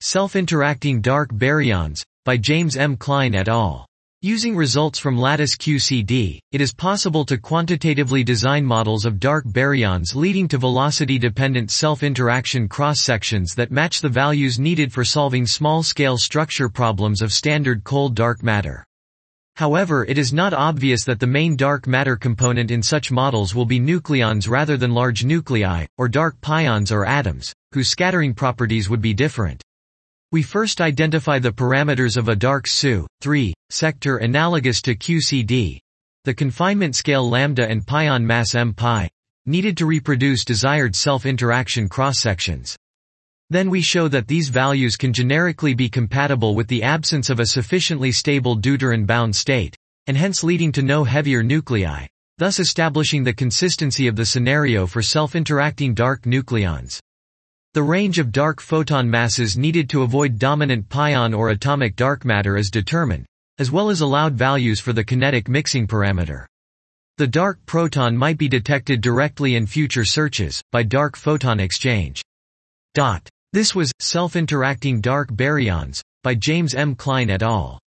Self-interacting dark baryons, by James M. Klein et al. Using results from Lattice QCD, it is possible to quantitatively design models of dark baryons leading to velocity-dependent self-interaction cross-sections that match the values needed for solving small-scale structure problems of standard cold dark matter. However, it is not obvious that the main dark matter component in such models will be nucleons rather than large nuclei, or dark pions or atoms, whose scattering properties would be different. We first identify the parameters of a dark SU sector analogous to QCD, the confinement scale lambda and pion mass m pi, needed to reproduce desired self-interaction cross-sections. Then we show that these values can generically be compatible with the absence of a sufficiently stable deuteron bound state, and hence leading to no heavier nuclei, thus establishing the consistency of the scenario for self-interacting dark nucleons. The range of dark photon masses needed to avoid dominant pion or atomic dark matter is determined, as well as allowed values for the kinetic mixing parameter. The dark proton might be detected directly in future searches, by dark photon exchange. This was Self-Interacting Dark Baryons, by James M. Klein et al.